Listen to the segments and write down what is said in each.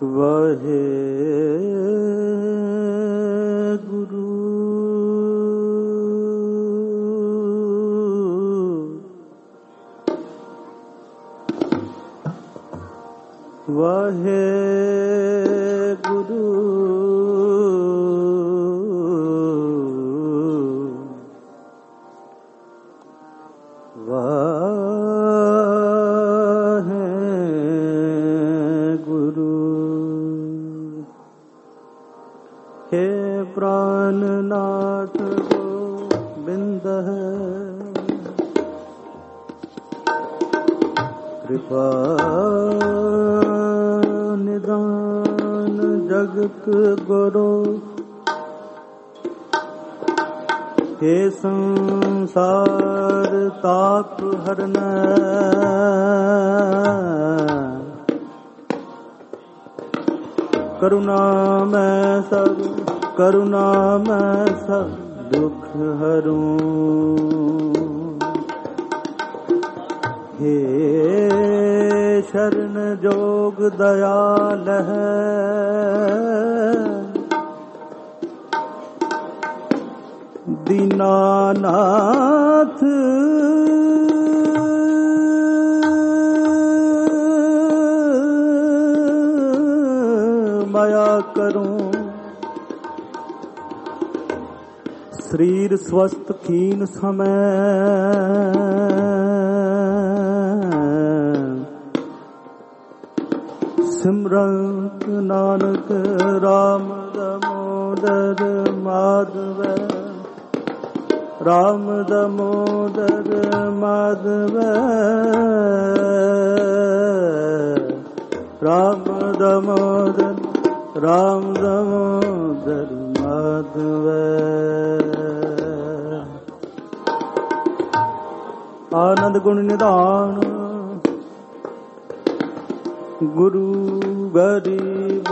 वाहे गुरु वाहे गुरु हे प्राणनाथ गोविंद है कृपा निदान जगत गुरु हे संसार ताप हरन करुणा मैं सब दुख हरूं हे शरण जोग दयाल है दीनानाथ माया करूं शरीर स्वस्थ खीन समय सिमरंत नानक राम दामोदर माधव राम दामोदर माधव राम दामोदर माधव आनंद गुण निधान गुरु गरीब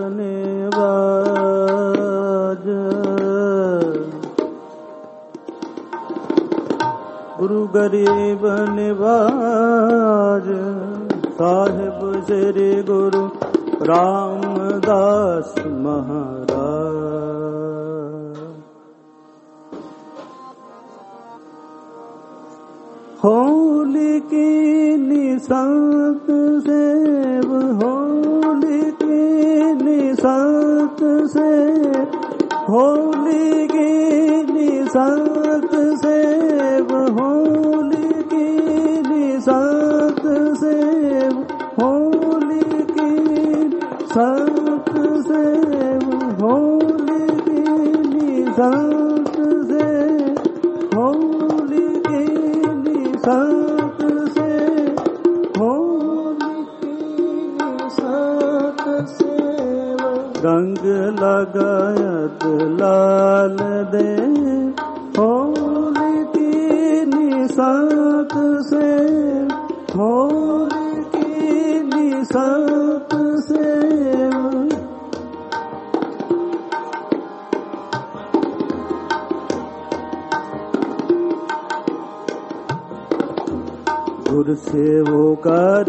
निवाज गुरु गरीब निवाज साहिब श्री गुरु रामदास महाराज होली की निसंत सेव होली की निसंत सेव होली की निसंत सेव होली की निसंत सेव होली की संत सेव होली की निसंत सेव होली की निसंत सेव होली की निसंत सेव रंग लगायत लाल दे होली की निसंत सेव होली की निसंत सेव गुरु सेवो कर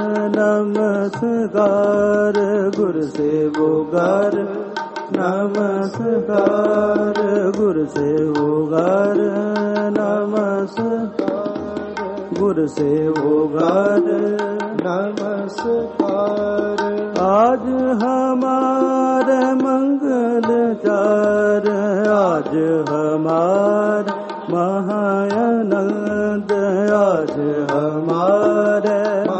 नमस्कार गुरु सेवो कर नमस्कार गुरु सेवो कर नमस्कार गुरु सेवो कर नमस्कार आज हमारे मंगल चार आज हमारे महानंद आज हमारे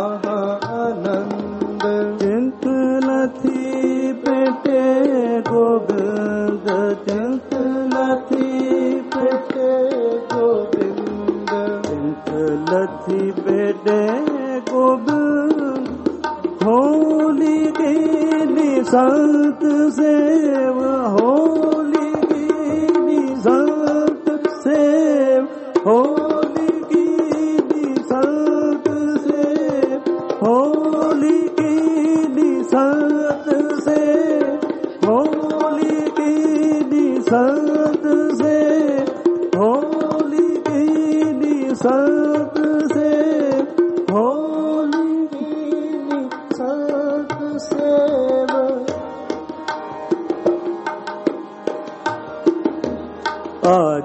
महानंद चिंत नथी पेटे गोविंद चिंत नथी पेटे गोविंद चिंत नथी पेटे गोविंद होली की निसंत सेव होली की निसंत सेव होली की निसंत सेव होली की निसंत सेव होली की निसंत सेव होली की निसंत सेव होली की निसंत सेव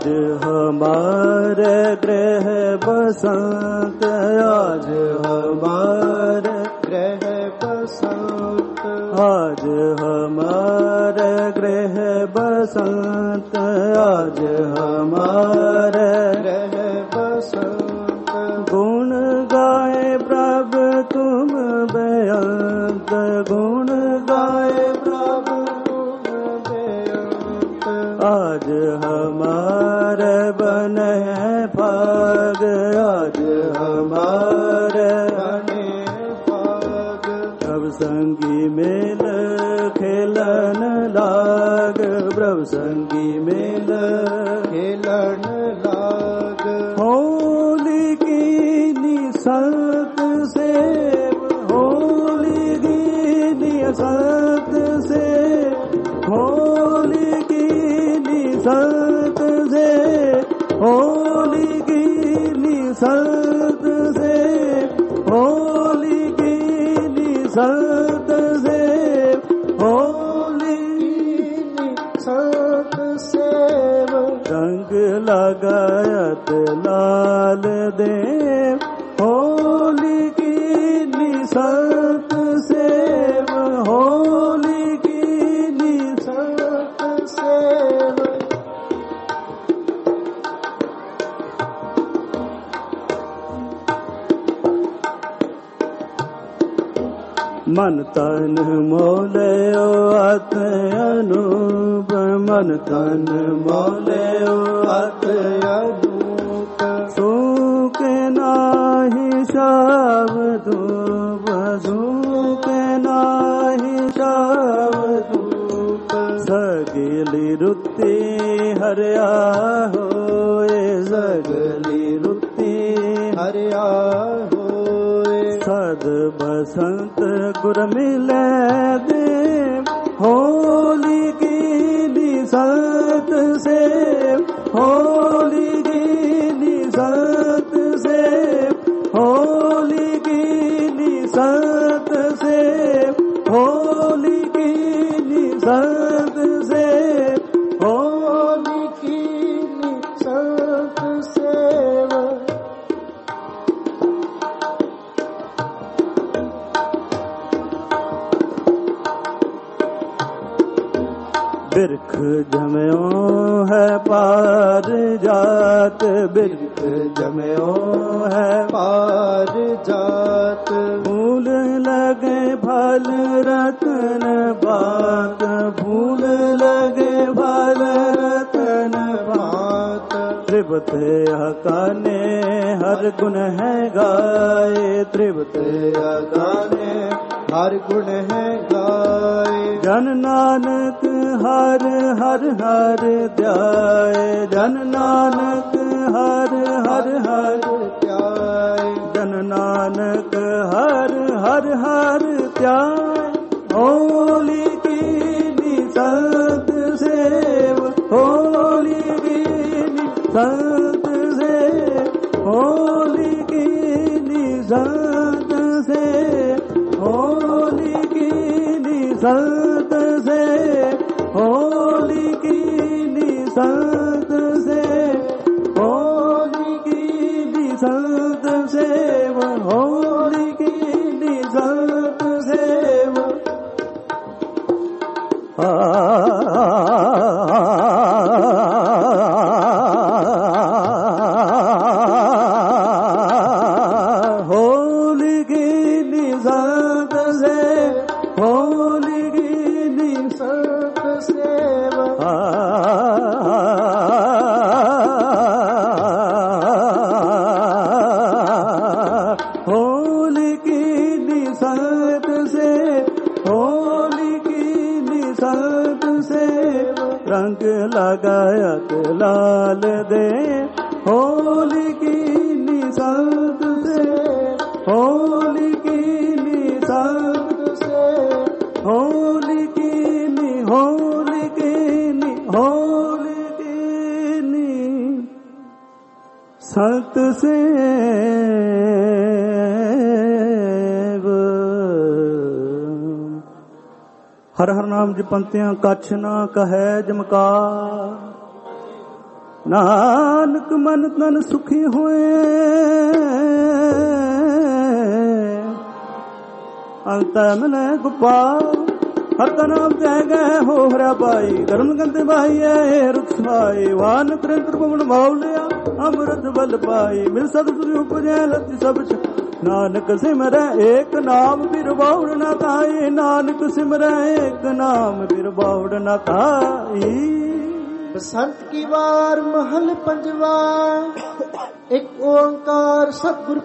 आज हमारे गृह बसंत, आज हमारे गृह बसंत, आज हमारे गृह बसंत, आज हमारे गृह बसंत। गुण गाए प्रभु तुम बेअंत, गुण गाए प्रभु तुम बेअंत। आज हमारे बने भाग, आज हमारे बने भाग। प्रभु संगी मेल खेलन लाग, प्रभु संगी मेल खेलन लाग। होली की निसत सेव, होली की निसत से, होली की निसत से, होली की निसत से, होली की निसत से, होली की निसत से। रंग लगायत लाल देव, होली की निसत सेव, होली की निसत सेव। मन तन मोले अत अनूप, मन तन मोले अत अनूप। सूख नाही शाव धूप, सूख नाही शाव धूप। सगली रुत्ती हरिया होए, सगली रुत्ती हरिया होए। सद बसंत गुर मिले देव, होली की निसत से, होली की निसत से, होली की निसत से, होली की निसत से, होली की निसत से। बिरख जम्यो है पार जात, बिरख जम्यो है पार जात। फूल लगे फल रतन बात, फूल लगे फल रतन बात। त्रिभुत हकाने हर गुण है गाए, त्रिभुत हकाने हर गुण है गाए। जन नानक हर हर हर ध्याए, जन नानक हर हर हर ध्याए। जन नानक हर हर हर ध्याए। होली की निसत सेव, होली की निसत से, होली की निसत से, होली की निसत से, होली की निसत से, होली की निसत से, होली की निसत से। होली की निसत से, होली की निसत से। होली की निसत से, होली की निसत से। रंग लगायत लाल दे, होली की निसत से, होली की निसत से, होली की नि, होली की नि, होली की नि सत से। हर हर नाम जपंतियां कछ ना कहे जमकार। ਨਾਨਕ ਮਨ ਤਨ ਸੁਖੀ ਹੋਏ ਅੰਤ ਮਿਲੇ ਗੋਪਾਲ ਹਰ ਕਾ ਨਾਮ ਕਹਿ ਗਏ ਹੋ ਹਰਿਆ ਪਾਈ ਕਰਮ ਗੰਦੇ ਬਾਈਏ ਰੁਖ ਸਮਾਏ ਵਾਨ ਕ੍ਰਿੰਤਰ ਪਵਨ ਬਾਉਲਿਆ ਅੰਮ੍ਰਿਤ ਬਲ ਪਾਈ ਮਿਲ ਸਤਿਗੁਰੂ ਉਪਜੈ ਲਤਿ ਸਭ ਨਾਨਕ ਸਿਮਰੈ ਏਕ ਨਾਮ ਬਿਰ ਬਾਉੜ ਨਾ ਕਾਈ ਨਾਨਕ ਸਿਮਰੈ ਏਕ ਨਾਮ ਬਿਰ ਬਾਉੜ ਨਾ ਕਾਈ। बसंत की वार महल पंजवा एक ओंकार सतगुर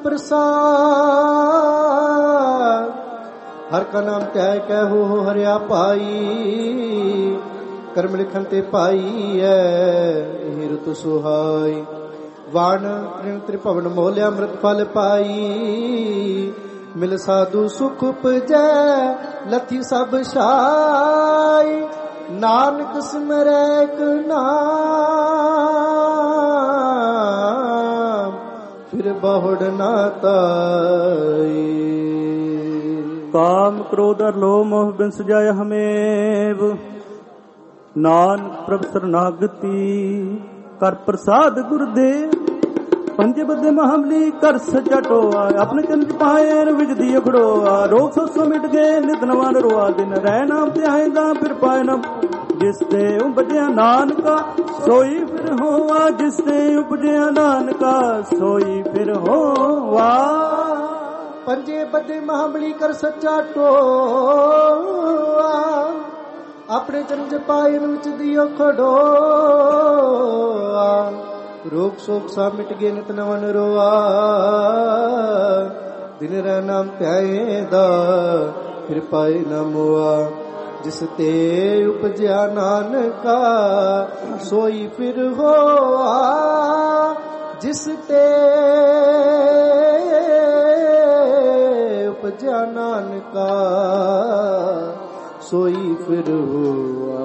प्रसाद हर का नाम त्याय कहो हरिया पाई कर्म लिखन ते पाई है रुत सुहाई वाण त्रिभुवन मोल्या अमृत फल पाई मिल साधु सुख उपजै लथी सब छाई नानक सिमरै एक नाम फिर बहुड़ ना ताई। काम क्रोध और लोभ मोह बिन सजाय हमेव नानक प्रभ शरणागति कर प्रसाद गुरुदेव पंजे बदे महाबली कर सच्चा टोआ अपने चरण पाए विज दी खड़ोआ रोग सो मिट गए नित नवा रोआ दिन रह नाम ते आएगा फिर पाए न जिस ते उपजया नानका सोई फिर होवा जिस ते उपजया नानका सोई फिर होवा। पंजे बदे महाबली कर सच्चा टोआ अपने चरण पाए विच दियो खड़ोआ रोग शोक सा मिट गए नित नवन रोआ दिन रह नाम त्याएदा फिर पाए न मोआ जिस ते उपजया नानका सोई फिर होआ जिस ते उपजया नानका सोई फिर होआ।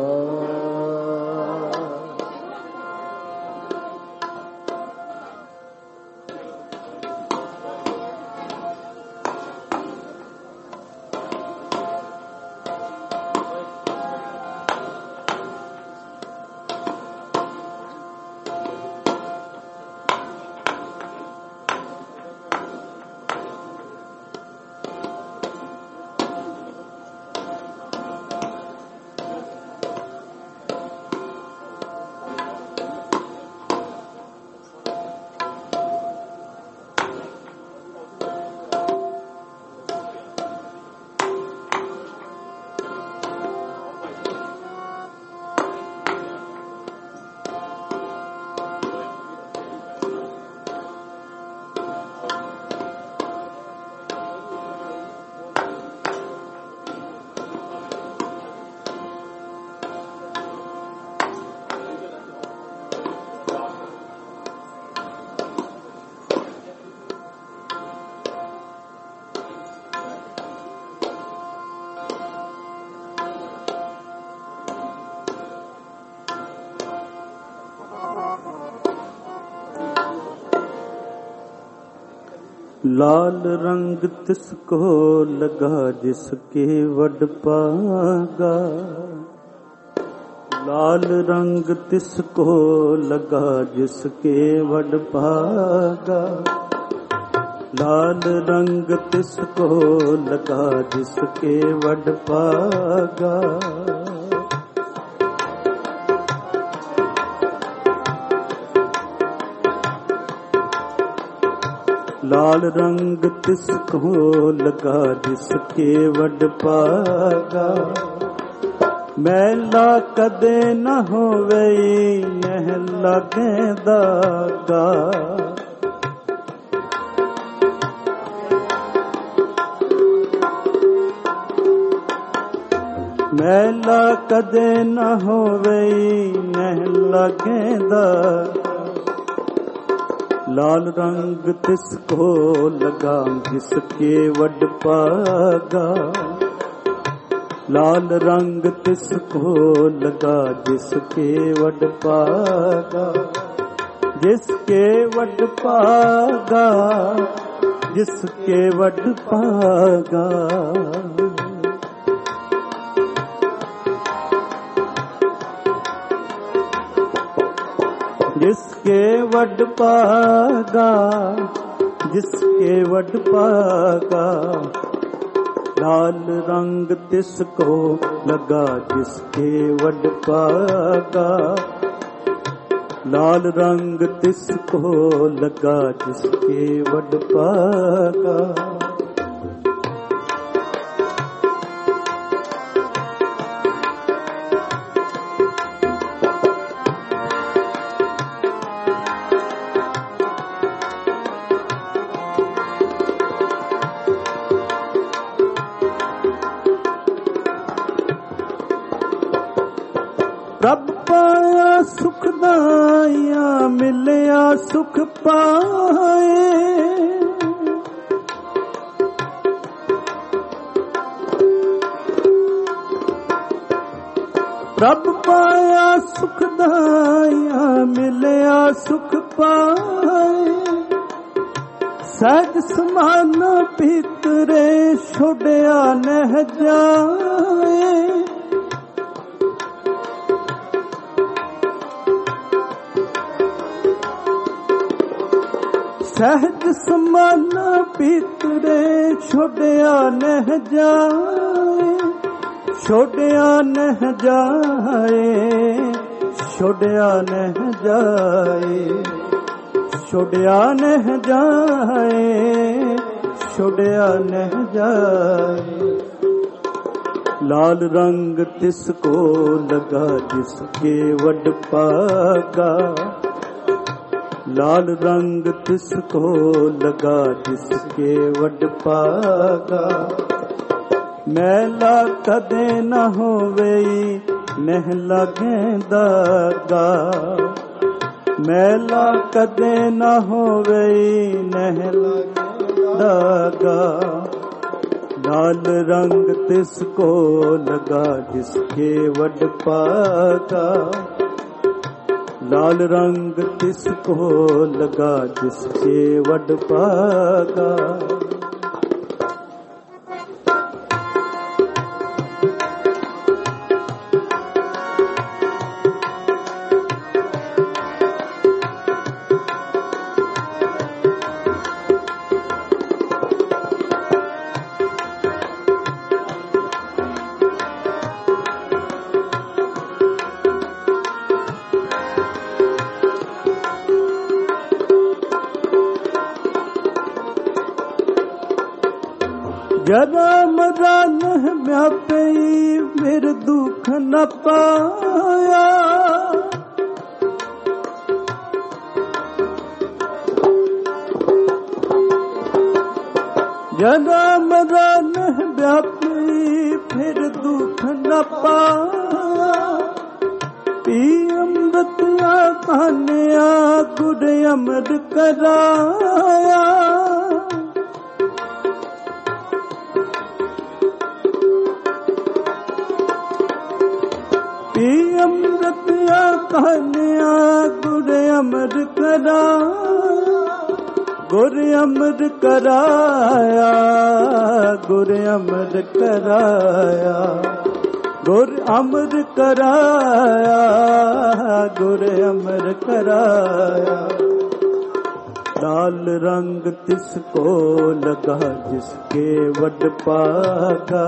लाल रंग तिसको लगा जिसके वड पागा लाल रंग तिसको लगा जिसके वड पागा लाल रंग तिसको लगा जिसके वड पागा लाल रंग तिसको लगा जिसके वड पागा मैला कदे न होवे नह लागे दागा मैला कदे न होवे नह लागे दागा लाल रंग तिसको लगा जिसके वड पागा लाल रंग तिसको लगा जिसके वड पागा जिसके वड पागा जिसके वड पागा जिसके वड पागा, जिसके वड पागा, लाल रंग तिसको लगा, जिसके वड पागा, लाल रंग तिसको लगा, जिसके वड पागा। प्रभ पाया सुखदाया, मिलया सुख पाए। प्रभ पाया सुखदाया, मिलया सुख पाए। सहज समान भीतरे छोड़िया नह जाए। सहज समान भीतरे छोड़िया नह जाए, छोड़िया नह जाए, छोड़िया नह जाए, छोड़िया नह जाए, छोड़िया नह जाए। लाल रंग तिसको लगा, जिसके वड पागा, लाल रंग तिसको लगा, जिसके वड पागा। मैला कदे न होवेई, नह लागे दागा, मैला कदे न होवेई, नह लागे दागा। लाल रंग तिसको लगा, जिसके वड पागा, लाल रंग तिसको लगा, जिसके वड पागा। जरा मरा नह व्यापी, फिर दुख न पाया। जरा मरा नह व्यापी, फिर दुख न पाया। पी अमृतिया खानिया, गुर अमर कराया। पी अमृतिया खानिया, गुर अमर कराया। गुर अमर कराया, गुर अमर कराया, गुर अमर कराया, गुर अमर कराया। लाल रंग तिसको लगा, जिसके वड पागा,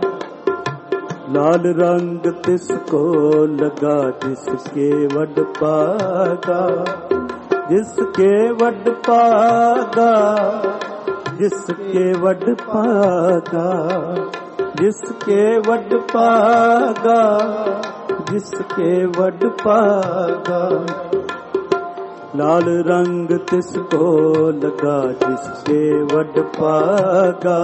लाल रंग तिसको लगा, जिसके वड पागा, जिसके वड पागा, जिसके वड पागा, जिसके वड पागा, जिसके वड पागा। लाल रंग तिसको लगा, जिसके वड पागा,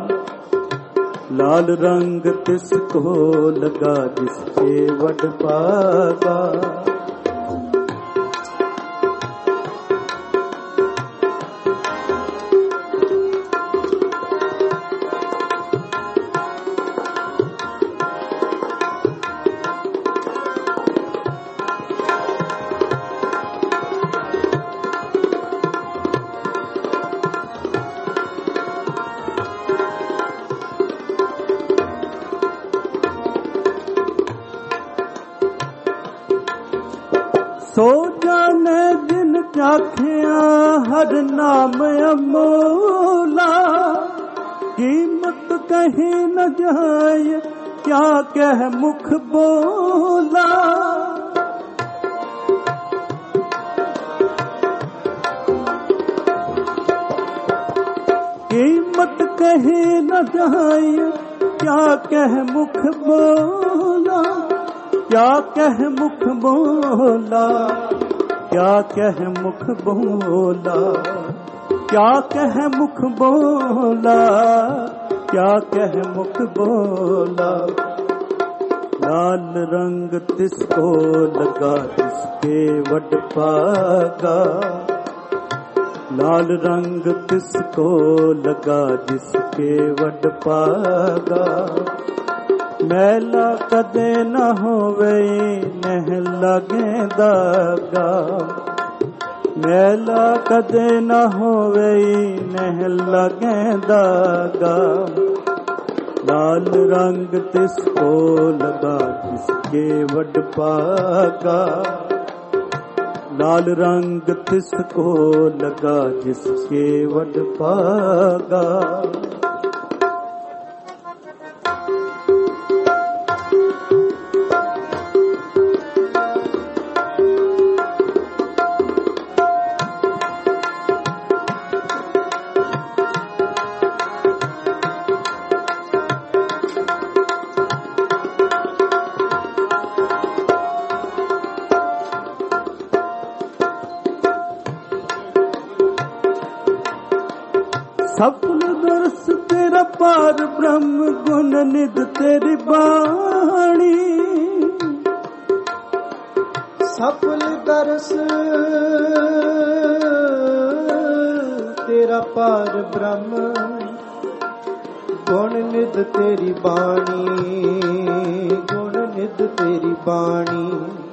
लाल रंग तिसको लगा, जिसके वड पागा। आखिया हर नाम अमोला, कीमत कहीं न जाए क्या कह मुख बोला। कीमत कहीं न जाए क्या कह मुख बोला, क्या कह मुख बोला, क्या कह मुख बोला, क्या कह मुख बोला, क्या कह मुख बोला। लाल रंग तिसको लगा जिसके वड पागा, लाल रंग तिसको लगा जिसके वड पागा। मैला कदे न होवे नह लगे दागा, मैला कदे न होवे नह लगे दागा। लाल रंग तिसको लगा जिसके वड पागा, लाल रंग तिसको लगा जिसके वड पागा। सफल दर्श तेरा पार ब्रह्म गुण निध तेरी बाणी, सफल दर्श तेरा पार ब्रह्म गुण निध तेरी बाणी, गुण निध तेरी बाणी।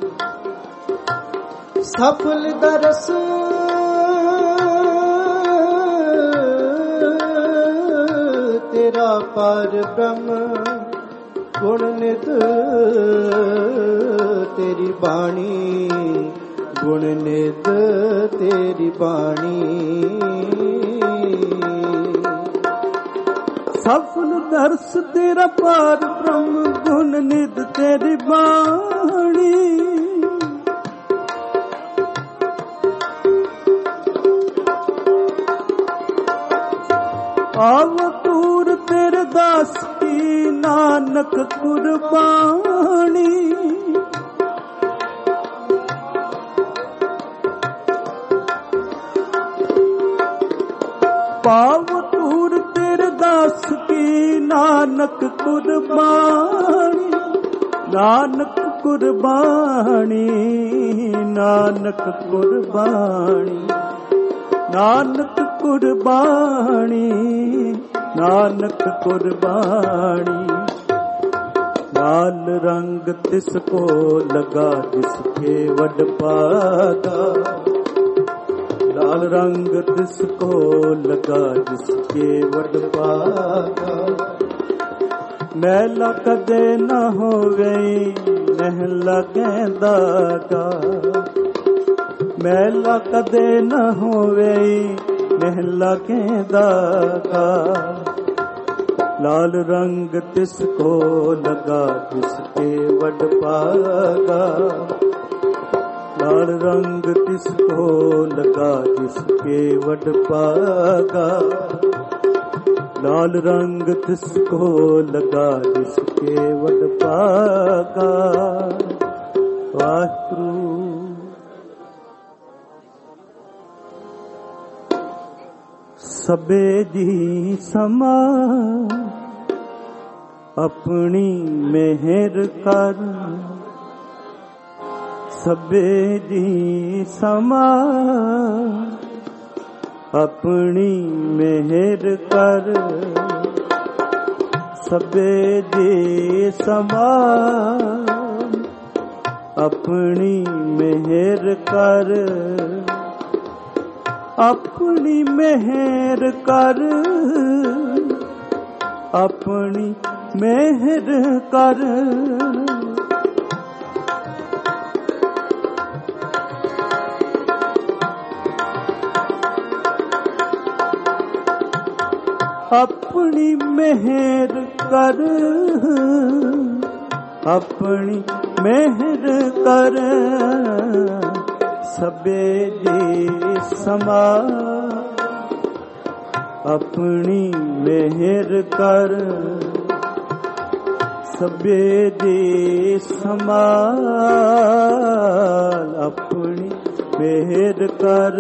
सफल दर्श तेरा पार ब्रह्म गुण निध तेरी बाणी, गुण निध तेरी बाणी। सफल दर्श तेरा पार ब्रह्म गुण निध तेरी बाणी। आवतूर तेरे दास की नानक कुर्बानी, पावतूर तेरे दास की नानक कुर्बानी, नानक कुर्बानी, नानक कुर्बानी, नानक कुर्बानी, नानक कुर्बानी। लाल रंग तिसको लगा जिसके वड पागा, लाल रंग तिसको लगा जिसके वड पागा। मैला कदे न होवे नह लगे दागा, मैला कदे न होवे नह लगे दागा। लाल रंग तिसको लगा जिसके वड पागा, लाल रंग तिसको लगा जिसके वड पागा, लाल रंग तिसको लगा जिसके वड पागा। वाहिगुरू। सबे जी समा अपनी मेहर कर, सबे जी समा अपनी मेहर कर, सबे जी समा अपनी मेहर कर, अपनी मेहर कर, अपनी मेहर कर। ਆਪਣੀ ਮਿਹਰ ਕਰ, ਆਪਣੀ ਮਿਹਰ ਕਰ, ਸਭੇ ਦੀ ਸਮਾ, ਆਪਣੀ ਮਿਹਰ ਕਰ, ਸਭੇ ਦੀ ਸੰਭਾਲ, ਆਪਣੀ ਮਿਹਰ ਕਰ।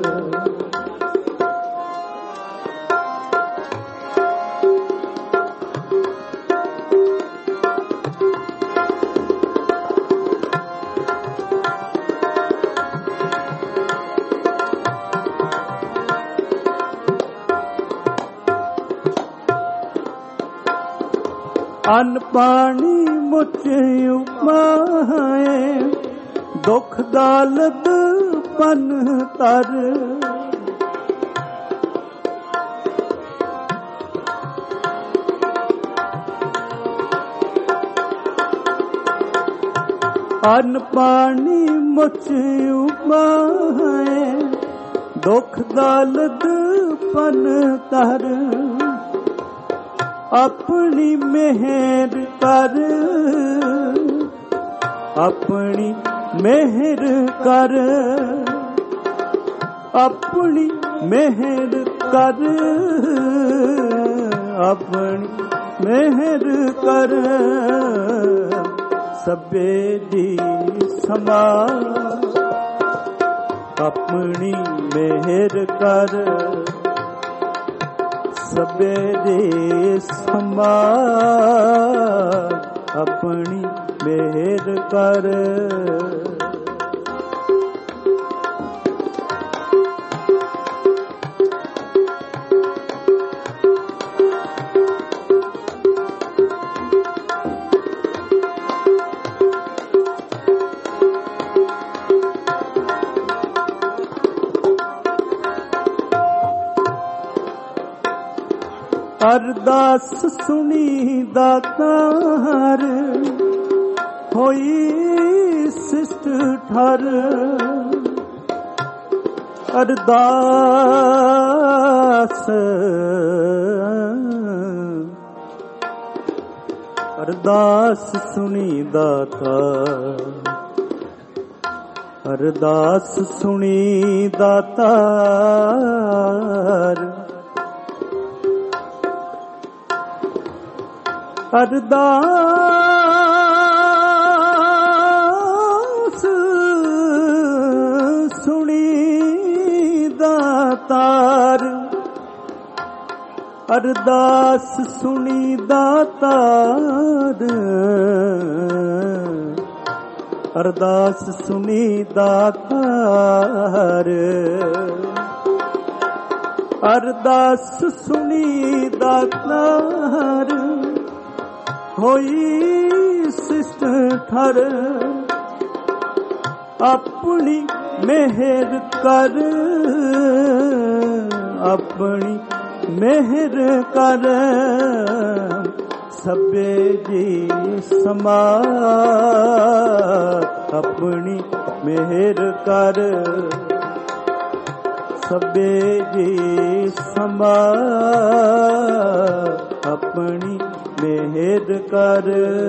ਅੰਨ ਪਾਣੀ ਮੁਝ ਉਪਮਾਏ, ਦੁਖ ਦਾਲਤ ਪਨ ਤਰ, ਅੰਨ ਪਾਣੀ ਮੁਝ ਉਪਮਾਏ, ਦੁਖ ਦਾਲਤ ਪਨ ਤਰ, ਆਪਣੀ ਮਿਹਰ ਕਰ, ਆਪਣੀ ਮਿਹਰ ਕਰ, ਆਪਣੀ ਮਿਹਰ ਕਰ, ਆਪਣੀ ਮਿਹਰ ਕਰ, ਸਭੇ ਦੀ ਸੰਭਾਲ, ਆਪਣੀ ਮਿਹਰ ਕਰ, ਸਭੇ ਦੀ ਸੰਭਾਲ, ਆਪਣੀ ਮਿਹਰ ਕਰ। ਅਰਦਾਸ ਸੁਣੀ ਦਾਤਾਰ, ਹੋਈ ਸਿਸ਼ਟ ਠਰ, ਅਰਦਾਸ, ਅਰਦਾਸ ਸੁਣੀ ਦਾਤਾਰ, ਅਰਦਾਸ ਸੁਣੀ ਦਾਤਾਰ, ਅਰਦਾਸ ਸੁਣੀ ਦਾਤਾਰ, ਅਰਦਾਸ ਸੁਣੀ ਦਾਤਾਰ, ਅਰਦਾਸ ਸੁਣੀ ਦਾਤਾਰ, ਅਰਦਾਸ ਸੁਣੀ ਦਾਤਾਰ, ਹੋਈ ਸਿਸ਼ਟ ਠਰ, ਆਪਣੀ ਮਿਹਰ ਕਰ, ਆਪਣੀ ਮਿਹਰ ਕਰ, ਸਭੇ ਦੀ ਸੰਭਾਲ, ਆਪਣੀ ਮਿਹਰ ਕਰ, ਸਭੇ ਦੀ ਸੰਭਾਲ, ਆਪਣੀ ਮਿਹਰ ਕਰ।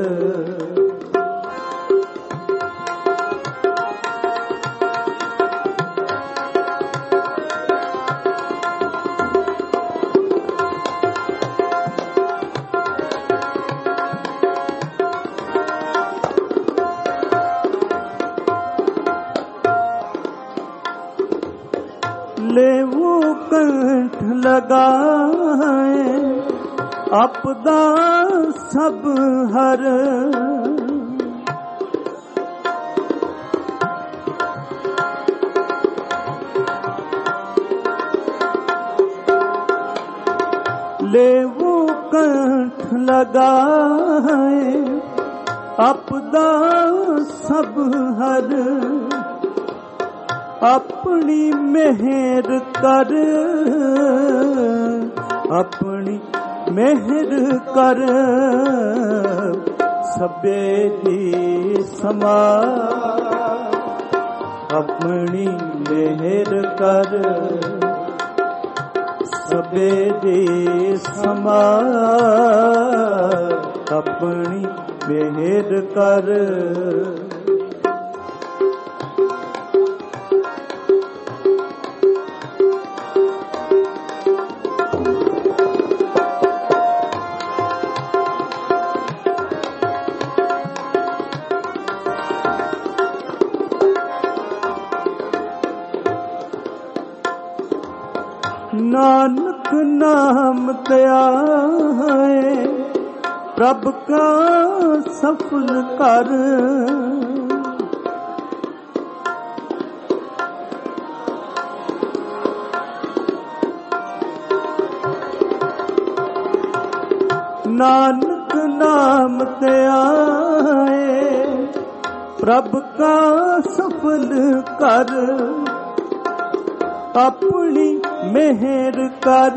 लेवो कंठ लगाए आपदा सब हर, लेवो कंठ लगाए आपदा सब हर, अपनी मेहर कर, अपनी मेहर कर, सबे दी संभाल, अपनी मेहर कर, ਸਭੇ ਦੀ ਸਮਾਰ ਆਪਣੀ ਮਿਹਰ ਕਰ। नानक नाम तया है प्रभ का सफल कर। नानक नाम तया है प्रभ का सफल कर। अपनी मेहर कर,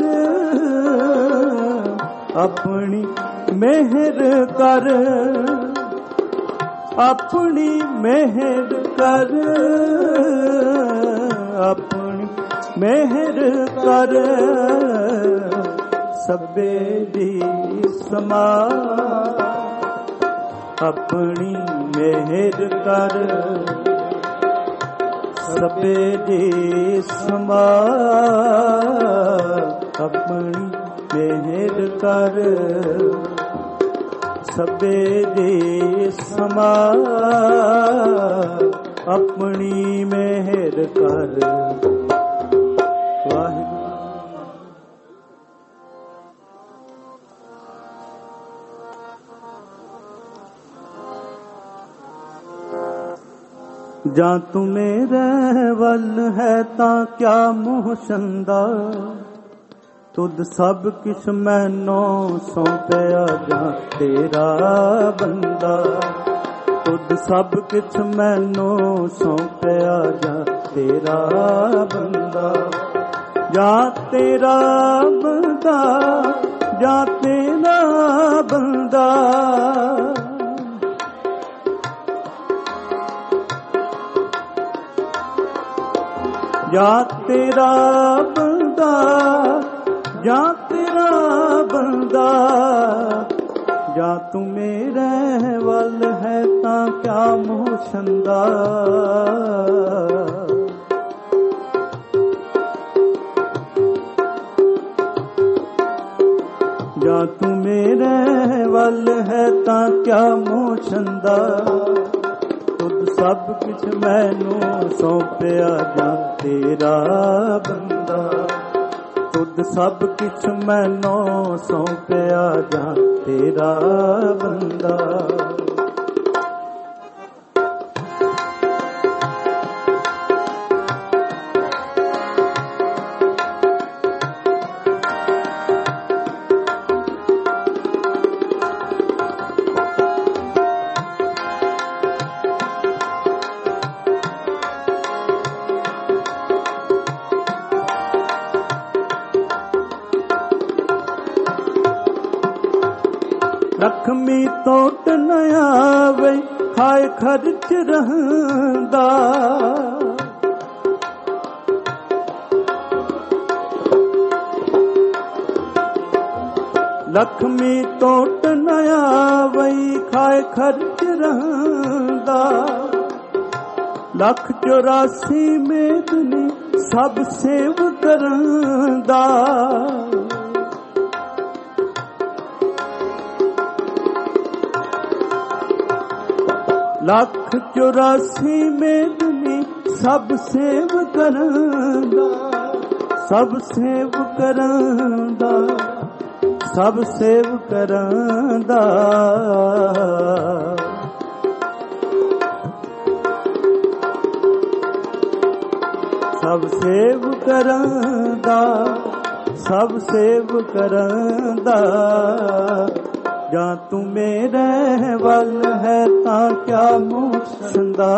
अपनी मेहर कर, अपनी मेहर कर, अपनी मेहर कर। सबे दी समार अपनी मेहर कर। सबे दी समार अपनी मेहर कर। सबे दी समार अपनी मेहर कर। वाहिगुरू। ਜਾਂ ਤੂੰ ਮੇਰੇ ਵੱਲ ਹੈ ਤਾਂ ਕਿਆ ਮੋਹ ਸੰਦਾ। ਤੁਧ ਸਭ ਕਿਛ ਮੈਨੋਂ ਸੌਂਪਿਆ ਜਾਂ ਤੇਰਾ ਬੰਦਾ। ਤੁਧ ਸਭ ਕਿਛ ਮੈਨੋਂ ਸੌਂਪਿਆ ਜਾਂ ਤੇਰਾ ਬੰਦਾ। ਜਾਂ ਤੇਰਾ ਬੰਦਾ, ਜਾਂ ਤੇਰਾ ਬੰਦਾ। ਜਾਂ ਤੇਰਾ ਬੰਦਾ, ਜਾਂ ਤੇਰਾ ਬੰਦਾ। ਜਾਂ ਤੂੰ ਮੇਰੇ ਵੱਲ ਹੈ ਤਾਂ ਕਿਆ ਮੋਹ ਛੰਦਾ। ਜਾਂ ਤੂੰ ਮੇਰੇ ਵੱਲ ਹੈ ਤਾਂ ਕਿਆ ਮੋਹ ਛੰਦਾ। ਤੁਧ ਸਭ ਕੁਛ ਮੈਨੂੰ ਸੌਂਪਿਆ ਜਾਂ ਤੇਰਾ ਬੰਦਾ। ਤੁਧ ਸਭ ਕੁਛ ਮੈਨੂੰ ਸੌਂਪਿਆ ਜਾਂ ਤੇਰਾ ਬੰਦਾ। ਲਖਮੀ ਤੋਟ ਨ ਆਵੇ ਖਾਏ ਖਰਚ ਰਹਿੰਦਾ। ਲਖਮੀ ਤੋਟ ਨ ਆਵੇ ਖਾਏ ਖਰਚ ਰਹਿੰਦਾ। ਲੱਖ 84 ਮੇਦਨੀ ਸਭ ਸੇਵ ਕਰਦਾ। ਲੱਖ 84 ਮੇਦਨੀ ਸਭ ਸੇਵ ਕਰਦਾ। ਸਭ ਸੇਵ ਕਰਦਾ, ਸਭ ਸੇਵ ਕਰਦਾ। ਸਭ ਸੇਵ ਕਰਦਾ, ਸਭ ਸੇਵ ਕਰਦਾ। ਜਾਂ ਤੂੰ ਮੇਰੇ ਵੱਲ ਹੈ ਤਾਂ ਕਿਆ ਮੋਹ ਛੰਦਾ।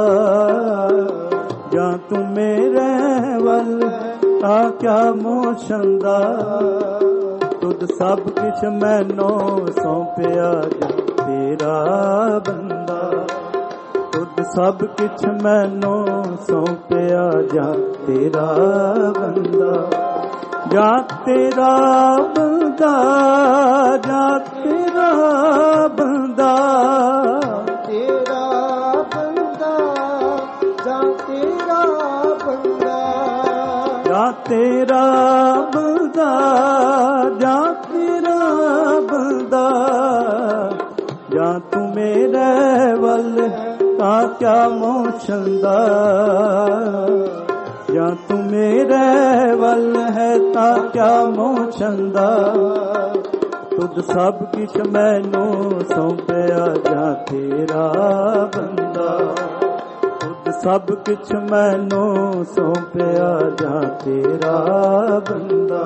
ਜਾਂ ਤੂੰ ਮੇਰੇ ਵੱਲ ਤਾਂ ਕਿਆ ਮੋਹ ਛੰਦਾ। ਤੁਧ ਸਭ ਕੁਛ ਮੈਨੂੰ ਸੌਂਪਿਆ ਜਾਂ ਤੇਰਾ ਬੰਦਾ। ਤੁਧ ਸਭ ਕੁਛ ਮੈਨੂੰ ਸੌਂਪਿਆ ਜਾਂ ਤੇਰਾ ਬੰਦਾ। ਜਾਂ ਤੇਰਾ ਬੰਦਾ, ਜਾਂ ਤੇਰਾ ਬੰਦਾ, ਤੇਰਾ ਬੰਦਾ, ਜਾਂ ਤੇਰਾ ਬੰਦਾ, ਜਾਂ ਤੇਰਾ ਬੰਦਾ, ਜਾਂ ਤੇਰਾ ਬੰਦਾ, ਜਾਂ ਤੂੰ ਮੇਰੇ ਵੱਲ ਤਾਂ ਕਿਆ ਮੋਸ਼ੰਦਾ, ਜਾਂ ਤੂੰ ਮੇਰੇ ਵੱਲ ਹੈ ਤਾਂ ਕਿਆ ਮੋਸ਼ੰਦਾ, ਤੁਧ ਸਭ ਕਿਛ ਮੈਨੂੰ ਸੌਂਪਿਆ ਜਾਂ ਤੇਰਾ ਬੰਦਾ, ਤੁਧ ਸਭ ਕਿਛ ਮੈਨੂੰ ਸੌਂਪਿਆ ਜਾਂ ਤੇਰਾ ਬੰਦਾ।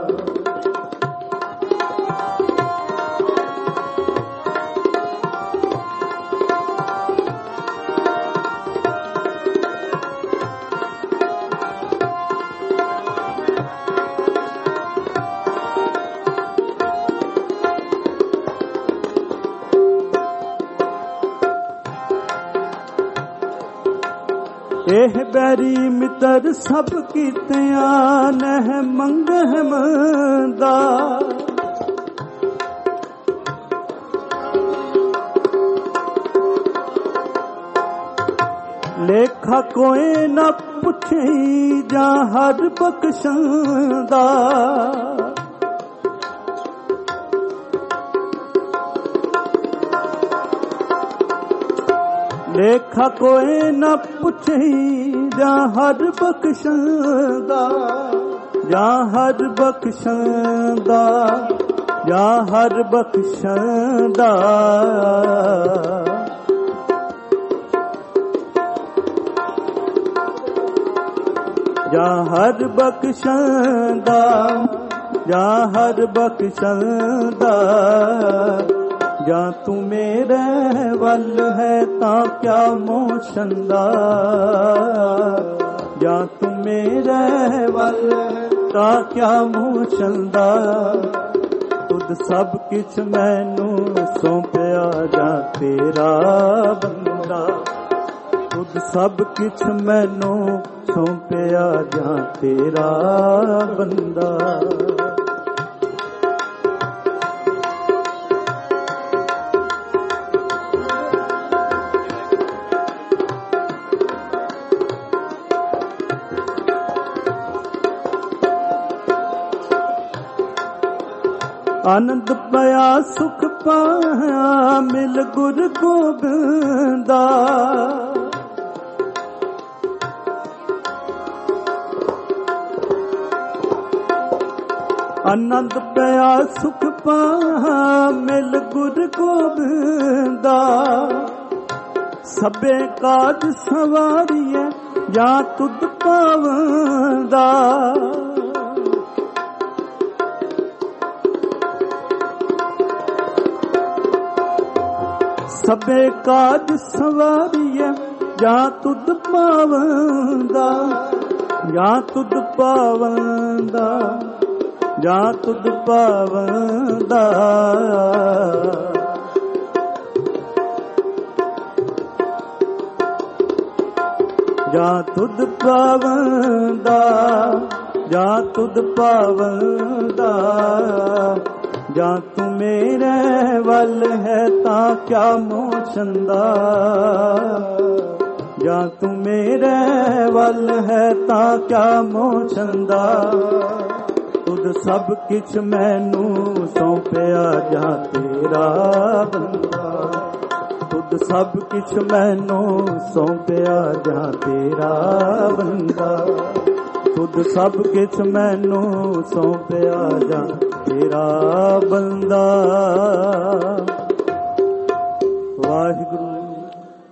ਇਹ ਬੈਰੀ ਮਿੱਤਰ ਸਭ ਕੀਤਿਆਂ ਨਹਿ ਮੰਗਹਿ ਮੰਦਾ, ਲੇਖਾ ਕੋਈ ਨਾ ਪੁੱਛੀ ਜਾਂ ਹਰ ਬਖਸ਼ੰਦਾ, ਲੇਖਾ ਕੋਈ ਨਾ ਪੁੱਛੀ ਜਾਂ ਹਰ ਬਖਸ਼ੰਦਾ, ਜਾਂ ਹਰ ਬਖਸ਼ੰਦਾ, ਜਾਂ ਹਰ ਬਖਸ਼ੰਦਾ, ਜਾਂ ਹਰ ਬਖਸ਼ੰਦਾ, ਜਾਂ ਹਰ ਬਖਸ਼ੰਦਾ, ਜਾਂ ਤੂੰ ਮੇਰੇ ਵੱਲ ਹੈ ਤਾਂ ਕਿਆ ਮੋਸ਼ੰਦਾ, ਜਾਂ ਤੂੰ ਮੇਰੇ ਵੱਲ ਹੈ ਤਾਂ ਕਿਆ ਮੋਸ਼ੰਦਾ, ਤੁਧ ਸਭ ਕਿਛ ਮੈਨੂੰ ਸੌਂਪਿਆ ਜਾਂ ਤੇਰਾ ਬੰਦਾ, ਤੁਧ ਸਭ ਕਿਛ ਮੈਨੂੰ ਸੌਂਪਿਆ ਜਾਂ ਤੇਰਾ ਬੰਦਾ। ਆਨੰਦ ਪਿਆ ਸੁਖ ਪਾਇਆ ਮਿਲ ਗੁਰ ਗੋਬਿੰਦਾ, ਆਨੰਦ ਪਿਆ ਸੁਖ ਪਾਇਆ ਮਿਲ ਗੁਰ ਗੋਬਿੰਦਾ, ਸਭੇ ਕਾਜ ਸਵਾਰੀਐ ਜਾਂ ਤੁਧ ਪਾਵੰਦਾ, ਸਭੇ ਕਾਜ ਸਵਾਰੀਐ ਜਾਂ ਤੁਧ ਪਾਵੰਦਾ, ਜਾਂ ਤੁਧ ਪਾਵੰਦਾ, ਜਾਂ ਤੁਧ ਪਾਵੰਦਾ, ਜਾਂ ਤੁਧ ਪਾਵੰਦਾ, ਜਾਂ ਤੁਧ ਪਾਵੰਦਾ, ਜਾਂ ਤੂੰ ਮੇਰੇ ਵੱਲ ਹੈ ਤਾਂ ਕਿਆ ਮੋਸ਼ੰਦਾ, ਜਾਂ ਤੂੰ ਮੇਰੇ ਵੱਲ ਹੈ ਤਾਂ ਕਿਆ ਮੋਸ਼ੰਦਾ, ਤੁਧ ਸਭ ਕਿਛ ਮੈਨੂੰ ਸੌਂਪਿਆ ਜਾਂ ਤੇਰਾ ਬੰਦਾ, ਤੁਧ ਸਭ ਕਿਛ ਮੈਨੂੰ ਸੌਂਪਿਆ ਜਾਂ ਤੇਰਾ ਬੰਦਾ, ਤੁਧ ਸਭ ਕਿਛ ਮੈਨੂੰ ਸੌਂਪਿਆ ਜਾਂ ਤੇਰਾ ਬੰਦਾ। ਵਾਹਿਗੁਰੂ